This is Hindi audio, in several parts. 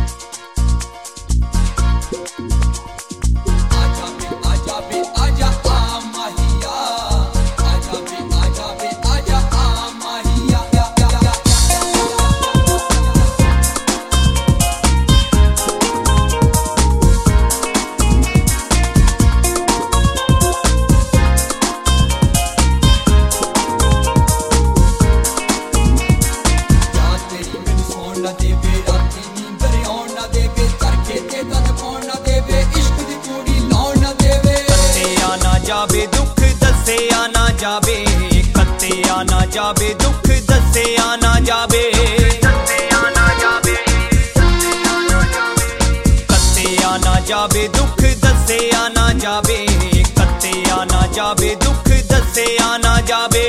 जावे कत्तिया ना जावे दुख दसिया ना जावे कत्तिया ना जावे दुख दसिया ना जावे कत्तिया ना जावे दुख दसिया ना जावे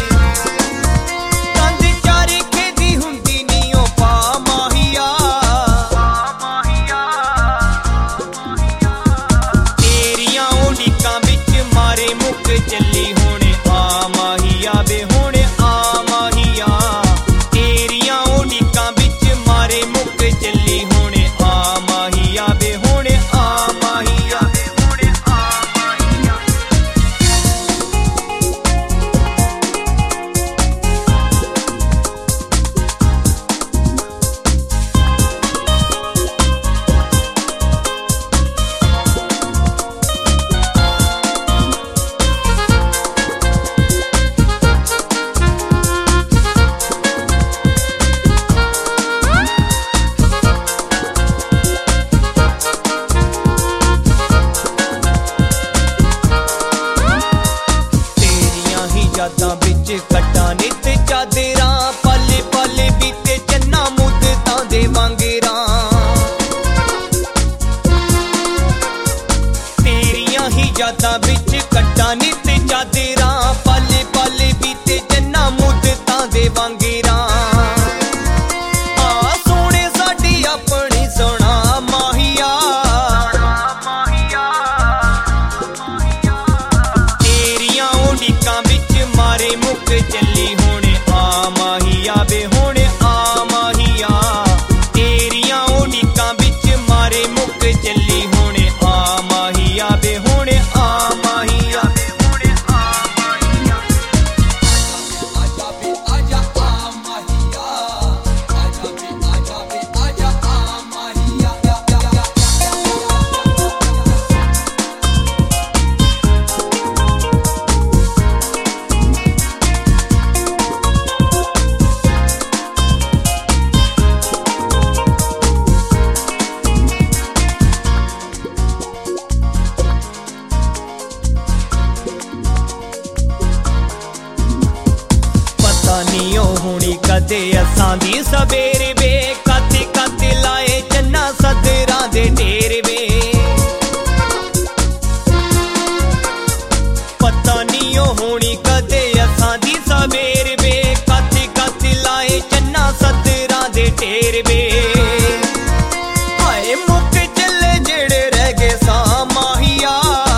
कट्टा नित चादरा पल पल बीते चन्ना मुद्दतां दे वांगरा तेरियां ही यादां विच कट्टा नित चादरा पल पल बीते चन्ना मुद्दतां दे वांगरा सोने साडी अपनी सोना माहिया तेरियां उड़ीकां विच मारे मुक चली होने आ माहिया बे होने आ माहिया तेरियां उड़ीकां विच मारे मुक चली होने आ माहिया बे होने आ माहिया बे होने आ माहिया आजा बे आजा आ माहिया आजा बे आजा आ माहिया होनी कदे असां दी सवेरे वे काते काते लाए चन्ना सदरां दे डेरे वे पता नहीं होनी कदे असां दी सवेरे वे काते काते लाए चन्ना सदरां दे डेरे वे हाय मुक चले जेड़े रह गए सा माहिया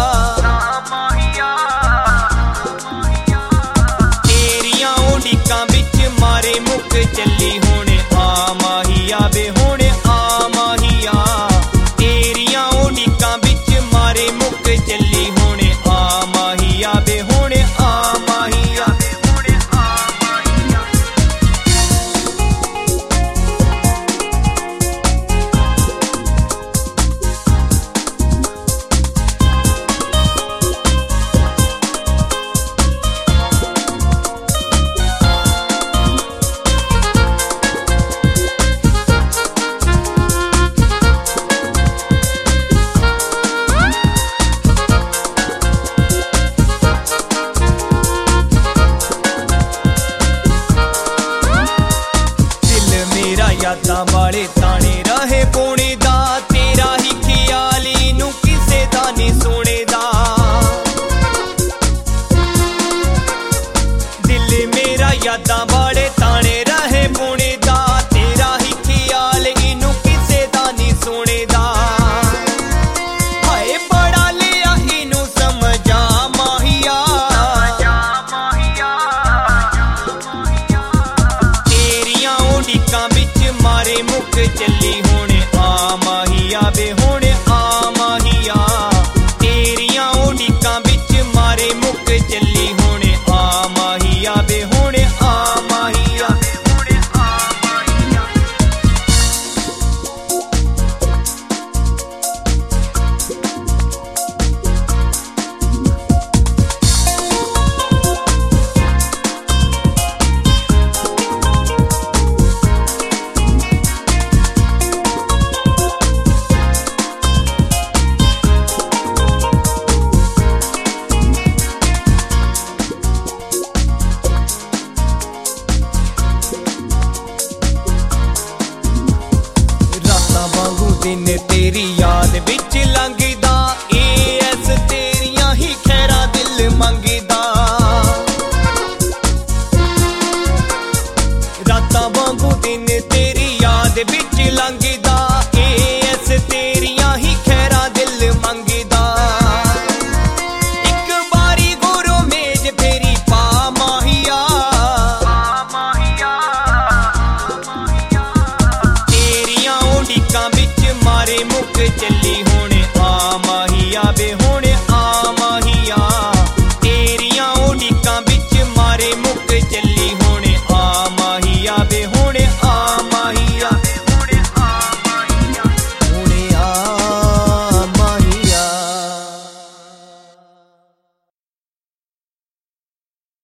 तेरियां उड़ीकां मारे मुक चली होने आ माहिया बे होने आ माहिया तेरियां उड़ीकां विच मारे मुक चली होने आ माहिया बे होने आ माहिया बे होने आ माहिया यादां वाले ताने रहे पोने दा तेरा ही ख्याली नू किसे दा नहीं सुने दा दिल मेरा यादां वाले ताने रहे पोने दा तेरा ही ख्याल इनू किसे दा नहीं सुने दा हाय बड़ा लिया इनू समझा माहिया तेरियां उड़ीकां विच मारे मुक चली होने आ माहिया वे हुणे आ माहिया तेरियां उड़ीकां विच मारे मुक चली हुणे आ माहिया वे हुणे आ माहिया दिन तेरी याद विच लंघ